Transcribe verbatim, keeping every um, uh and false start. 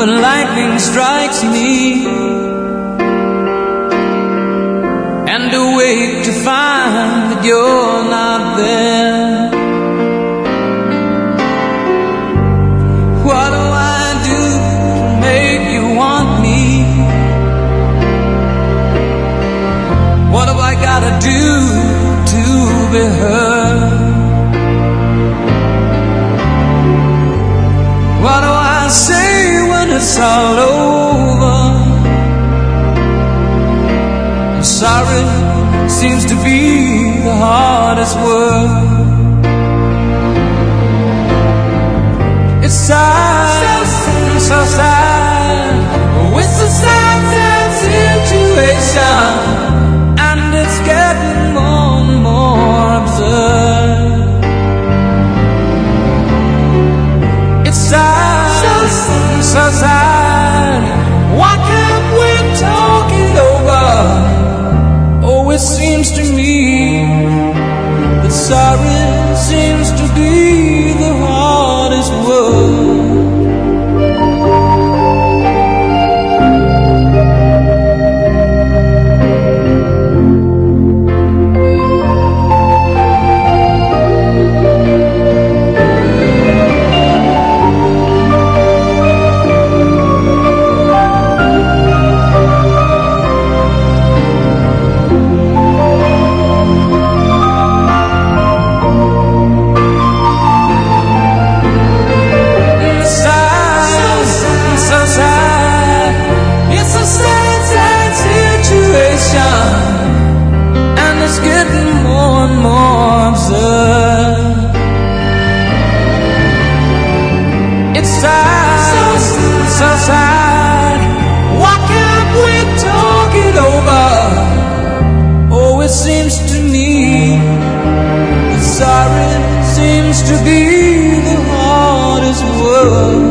when lightning strikes me, and awake to find that you're not there. What do I do to make you want me? What have I gotta do to be heard? What do I say when it's all over? I'm sorry seems to be the hardest word. It's sad, so sad. Oh, it's a sad, sad situation, and it's getting more and more absurd. It's sad, so sad. Why can't we talk it over? Oh, it seems to me that sorry seems to be the hardest word. And it's getting more and more absurd. It's sad, so sad, so sad. Why can't we talk it over? Oh, it seems to me that sorry seems to be the hardest word.